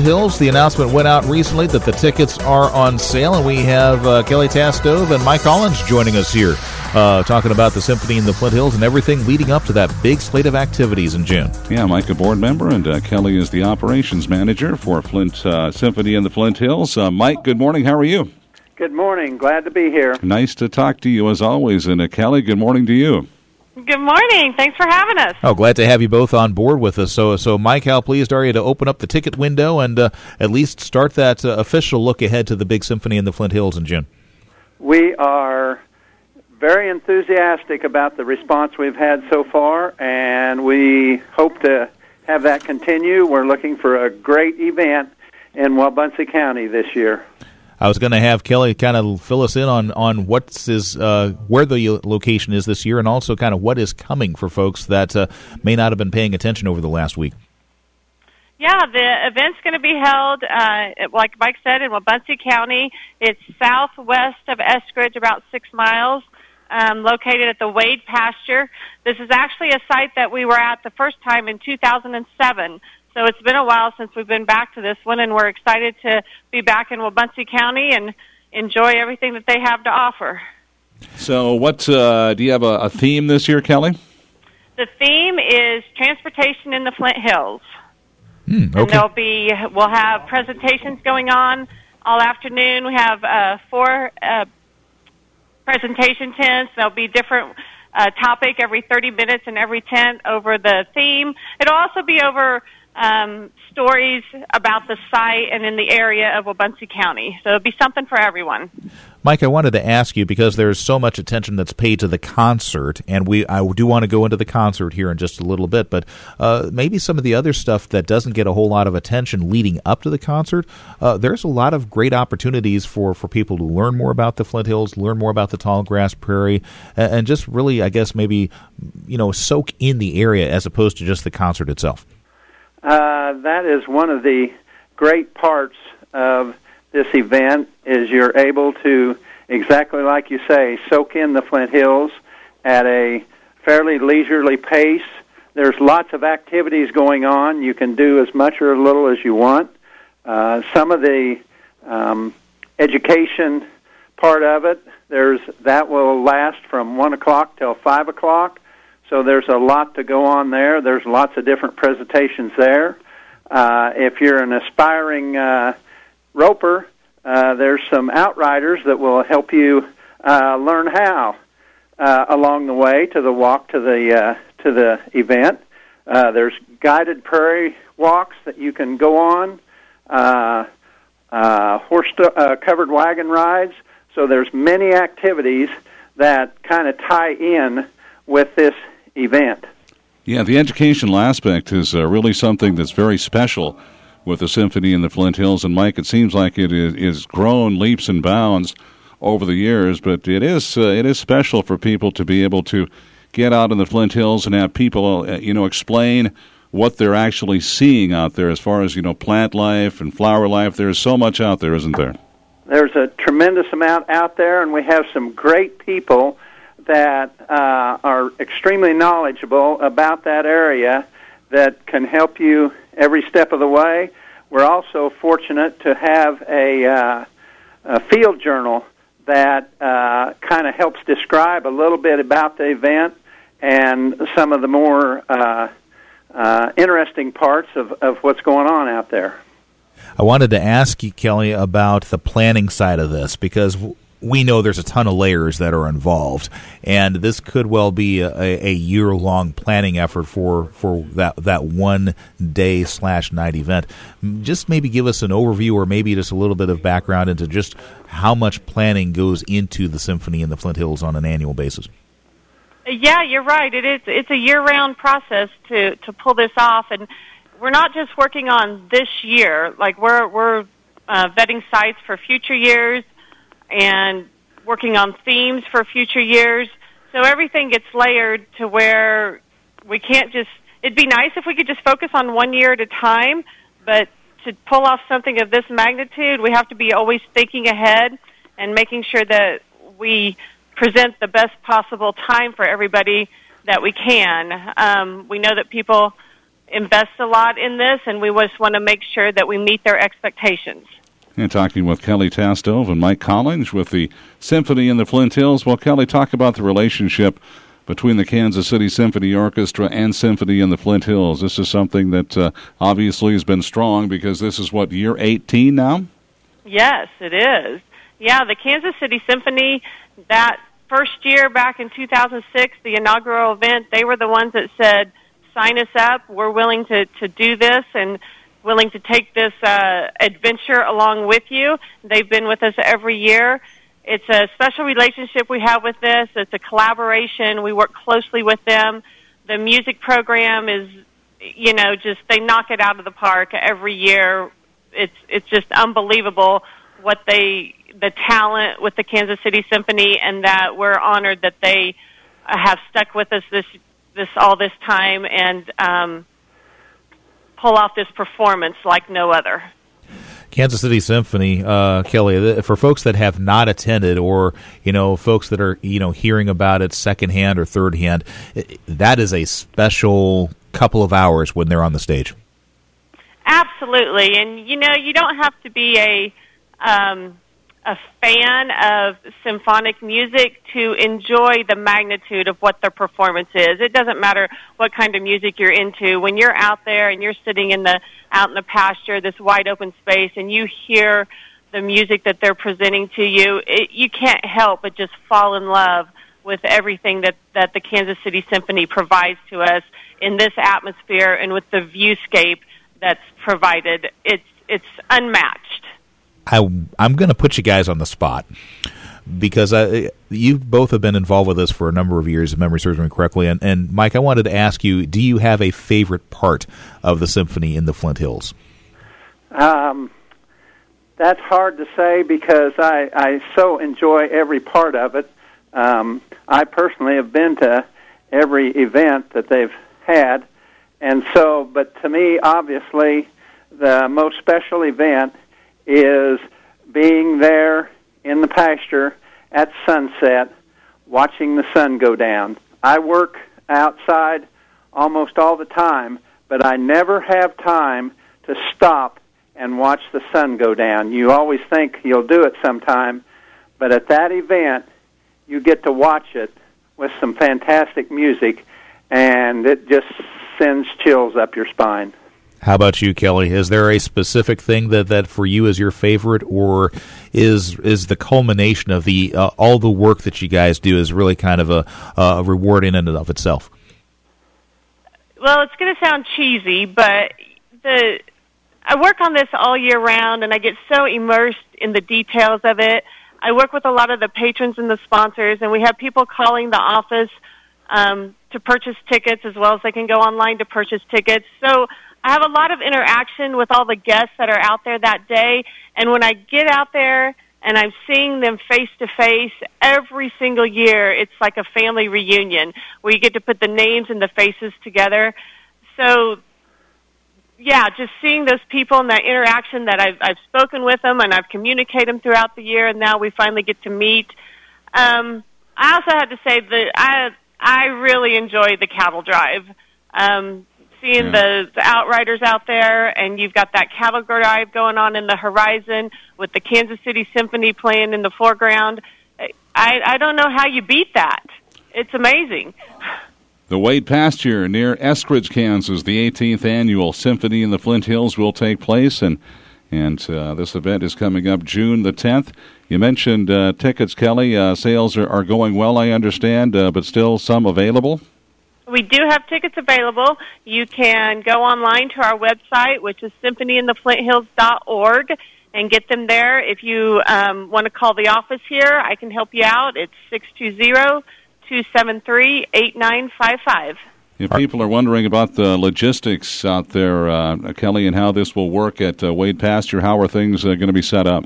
Hills. The announcement went out recently that the tickets are on sale, and we have Kelly Tastove and Mike Collins joining us here, talking about the Symphony in the Flint Hills and everything leading up to that big slate of activities in June. Yeah, Mike, a board member, and Kelly is the operations manager for Flint Symphony in the Flint Hills. Mike, good morning. How are you? Good morning. Glad to be here. Nice to talk to you as always. And Kelly, good morning to you. Good morning. Thanks for having us. Oh, glad to have you both on board with us. So Mike, how pleased are you to open up the ticket window and at least start that official look ahead to the big Symphony in the Flint Hills in June? We are very enthusiastic about the response we've had so far, and we hope to have that continue. We're looking for a great event in Wabaunsee County this year. I was going to have Kelly kind of fill us in on where the location is this year, and also kind of what is coming for folks that may not have been paying attention over the last week. Yeah, the event's going to be held, like Mike said, in Wabaunsee County. It's southwest of Eskridge, about 6 miles, located at the Wade Pasture. This is actually a site that we were at the first time in 2007. So it's been a while since we've been back to this one, and we're excited to be back in Wabaunsee County and enjoy everything that they have to offer. So do you have a theme this year, Kelly? The theme is Transportation in the Flint Hills. Okay. And we'll have presentations going on all afternoon. We have 4 presentation tents. There'll be different topic every 30 minutes in every tent over the theme. It'll also be over stories about the site and in the area of Wabaunsee County. So it'll be something for everyone. Mike, I wanted to ask you, because there's so much attention that's paid to the concert, and I do want to go into the concert here in just a little bit, but maybe some of the other stuff that doesn't get a whole lot of attention leading up to the concert, there's a lot of great opportunities for people to learn more about the Flint Hills, learn more about the tall grass prairie, and just really, I guess, maybe, soak in the area as opposed to just the concert itself. That is one of the great parts of this event, is you're able to, exactly like you say, soak in the Flint Hills at a fairly leisurely pace. There's lots of activities going on. You can do as much or as little as you want. Some of the education part of it, that will last from 1 o'clock till 5 o'clock. So there's a lot to go on there. There's lots of different presentations there. If you're an aspiring roper, there's some outriders that will help you learn how along the way to the walk to the event. There's guided prairie walks that you can go on, horse-covered wagon rides. So there's many activities that kind of tie in with this event. Yeah, the educational aspect is really something that's very special with the Symphony in the Flint Hills. And, Mike, it seems like it is grown leaps and bounds over the years, but it is special for people to be able to get out in the Flint Hills and have people, explain what they're actually seeing out there as far as, plant life and flower life. There's so much out there, isn't there? There's a tremendous amount out there, and we have some great people that are extremely knowledgeable about that area that can help you every step of the way. We're also fortunate to have a field journal that kind of helps describe a little bit about the event and some of the more interesting parts of what's going on out there. I wanted to ask you, Kelly, about the planning side of this, because we know there's a ton of layers that are involved, and this could well be a year-long planning effort for that 1 day/night event. Just maybe give us an overview, or maybe just a little bit of background into just how much planning goes into the Symphony in the Flint Hills on an annual basis. Yeah, you're right. It's a year-round process to pull this off, and we're not just working on this year. Like we're vetting sites for future years and working on themes for future years. So everything gets layered to where we can't just, it'd be nice if we could just focus on 1 year at a time, but to pull off something of this magnitude, we have to be always thinking ahead and making sure that we present the best possible time for everybody that we can. We know that people invest a lot in this, and we just want to make sure that we meet their expectations. And talking with Kelly Tastove and Mike Collins with the Symphony in the Flint Hills. Well, Kelly, talk about the relationship between the Kansas City Symphony Orchestra and Symphony in the Flint Hills. This is something that obviously has been strong because this is, what, year 18 now? Yes, it is. Yeah, the Kansas City Symphony, that first year back in 2006, the inaugural event, they were the ones that said, sign us up, we're willing to do this and willing to take this adventure along with you. They've been with us every year. It's a special relationship we have with this. It's a collaboration. We work closely with them. The music program is, just they knock it out of the park every year. It's just unbelievable what the talent with the Kansas City Symphony, and that we're honored that they have stuck with us all this time and pull off this performance like no other. Kansas City Symphony, Kelly, for folks that have not attended or, folks that are, hearing about it secondhand or third hand, that is a special couple of hours when they're on the stage. Absolutely. And, you don't have to be a fan of symphonic music to enjoy the magnitude of what their performance is. It doesn't matter what kind of music you're into. When you're out there and you're sitting out in the pasture, this wide open space, and you hear the music that they're presenting to you, you can't help but just fall in love with everything that the Kansas City Symphony provides to us in this atmosphere and with the viewscape that's provided. It's unmatched. I'm going to put you guys on the spot because you both have been involved with this for a number of years, if memory serves me correctly. And Mike, I wanted to ask you, do you have a favorite part of the Symphony in the Flint Hills? That's hard to say because I so enjoy every part of it. I personally have been to every event that they've had. And so, but to me, obviously, the most special event is being there in the pasture at sunset, watching the sun go down. I work outside almost all the time, but I never have time to stop and watch the sun go down. You always think you'll do it sometime, but at that event, you get to watch it with some fantastic music, and it just sends chills up your spine. How about you, Kelly? Is there a specific thing that for you is your favorite, or is the culmination of the all the work that you guys do is really kind of a reward in and of itself? Well, it's going to sound cheesy, but I work on this all year round, and I get so immersed in the details of it. I work with a lot of the patrons and the sponsors, and we have people calling the office to purchase tickets, as well as they can go online to purchase tickets. So I have a lot of interaction with all the guests that are out there that day, and when I get out there and I'm seeing them face-to-face every single year, it's like a family reunion where you get to put the names and the faces together. So, yeah, just seeing those people and that interaction that I've spoken with them and I've communicated them throughout the year, and now we finally get to meet. I also had to say that I really enjoy the cattle drive. Seeing the outriders out there, and you've got that cattle drive going on in the horizon with the Kansas City Symphony playing in the foreground. I don't know how you beat that. It's amazing. The Wade Pasture near Eskridge, Kansas, the 18th annual Symphony in the Flint Hills will take place, and this event is coming up June the 10th. You mentioned tickets, Kelly. Sales are going well, I understand, but still some available? We do have tickets available. You can go online to our website, which is symphonyintheflinthills.org, and get them there. If you want to call the office here, I can help you out. It's 620-273-8955. If people are wondering about the logistics out there, Kelly, and how this will work at Wade Pasture, how are things going to be set up?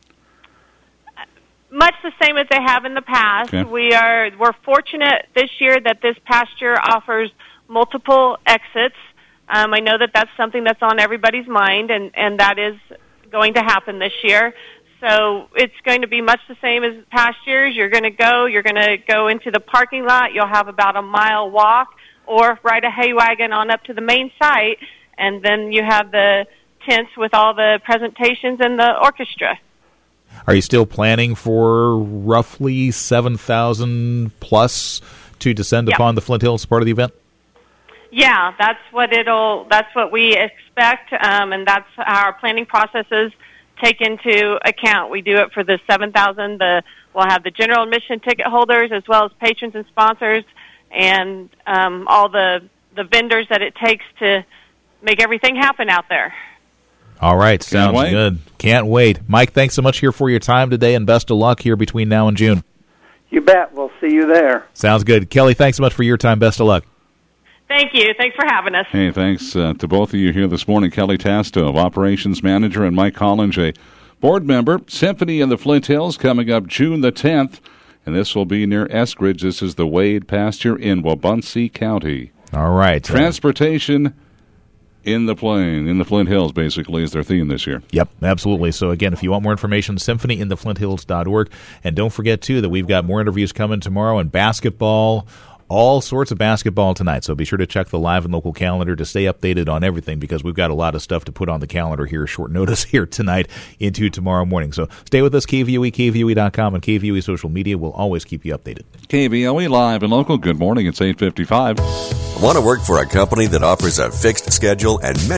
Much the same as they have in the past. Okay. We're fortunate this year that this pasture offers multiple exits. I know that that's something that's on everybody's mind, and that is going to happen this year. So it's going to be much the same as past years. You're going to go into the parking lot. You'll have about a mile walk, or ride a hay wagon on up to the main site, and then you have the tents with all the presentations and the orchestra. Are you still planning for roughly 7,000 plus to descend upon the Flint Hills as part of the event? Yeah, that's what we expect, and that's how our planning processes take into account. We do it for the 7,000. We'll have the general admission ticket holders as well as patrons and sponsors, and all the vendors that it takes to make everything happen out there. All right, sounds good. Can't wait. Mike, thanks so much here for your time today, and best of luck here between now and June. You bet. We'll see you there. Sounds good. Kelly, thanks so much for your time. Best of luck. Thank you. Thanks for having us. Hey, thanks to both of you here this morning. Kelly Tasto, Operations Manager, and Mike Collins, a board member. Symphony in the Flint Hills coming up June the 10th, and this will be near Eskridge. This is the Wade Pasture in Wabaunsee County. All right. Transportation in the Flint Hills, basically, is their theme this year. Yep, absolutely. So, again, if you want more information, symphonyintheflinthills.org. And don't forget, too, that we've got more interviews coming tomorrow in basketball, all sorts of basketball tonight. So be sure to check the live and local calendar to stay updated on everything, because we've got a lot of stuff to put on the calendar here, short notice here tonight into tomorrow morning. So stay with us, KVOE, KVOE.com, and KVOE social media will always keep you updated. KVOE live and local. Good morning. It's 8:55. Want to work for a company that offers a fixed schedule and